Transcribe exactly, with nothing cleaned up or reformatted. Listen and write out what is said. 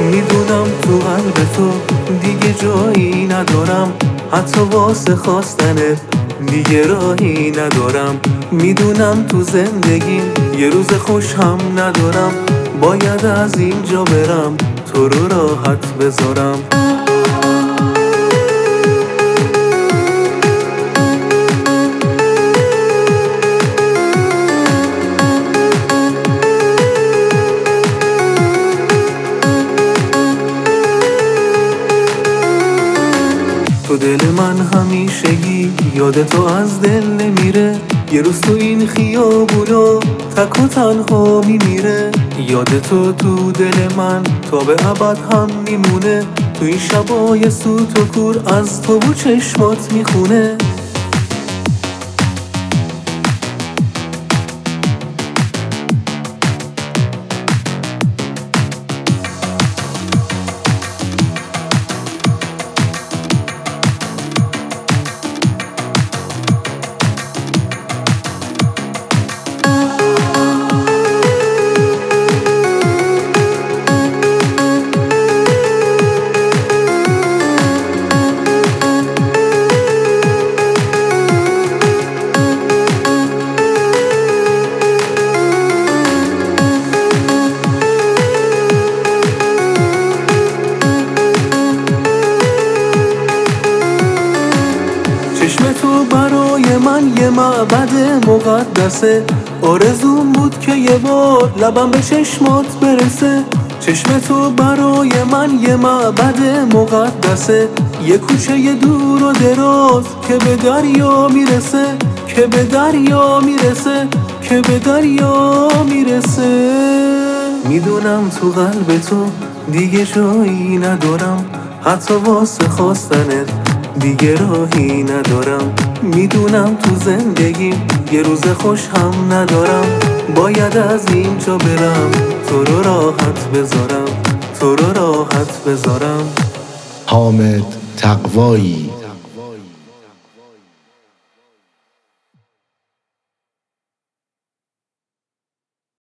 میدونم تو قلب تو دیگه جایی ندارم، حتی واسه خواستنت دیگه راهی ندارم. میدونم تو زندگیم یه روز خوش هم ندارم، باید از اینجا برم تو رو راحت بذارم. تو دل من همیشگی یاد تو از دل نمیره، یه روز تو این خیابونو تک و تنها میمیره. یاد تو تو دل من تا به ابد هم میمونه، تو این شبای سوت و کور از تو و چشمات میخونه. چشم تو برای من یه معبد مقدسه، آرزوم بود که یه بار لبم به چشمات برسه. چشم تو برای من یه معبد مقدسه، یه کوچه یه دور و دراز که به دریا میرسه، که به دریا میرسه، که به دریا میرسه. میدونم تو قلب تو دیگه جایی ندارم، حتی واسه خواستنت دیگه راهی ندارم. میدونم تو زندگیم یه روز خوش هم ندارم، باید از اینجا برم تو رو راحت بذارم، تو رو راحت بذارم. حامد تقوایی